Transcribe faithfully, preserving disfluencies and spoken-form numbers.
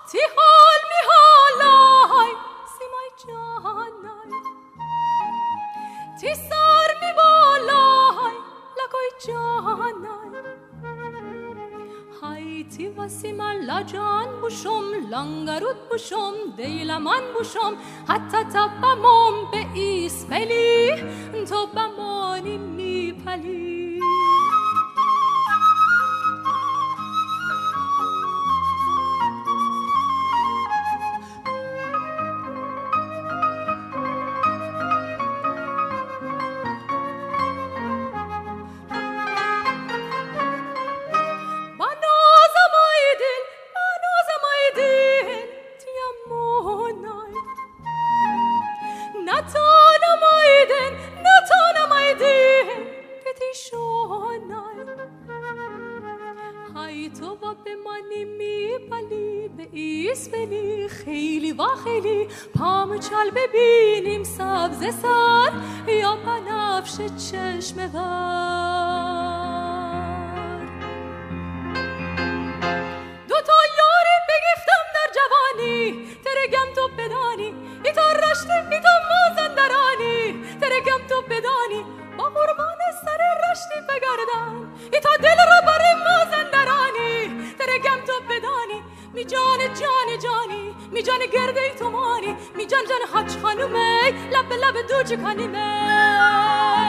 تی حال می حالای سیمای جانای تی سر می بالای لگوی جانای های تی واسیم لجان بوشم لنگرود بوشم دیلمان بوشم حتی تبمم به ایس بلی تو بمانی می پلی چال ببینیم سبز سر یا بنفش چشم ور دو تا یاری بگفتم در جوانی ترگم تو بدانی ای تا رشتی ای تا مازندرانی ترگم تو بدانی با قربان سر رشتی بگردم ای تا دل رو بر مازندرانی ترگم تو بدانی می جان جان جانی می جان گرده ای تو مانی می جان جان حج خانومه لب لب دو چکانیمه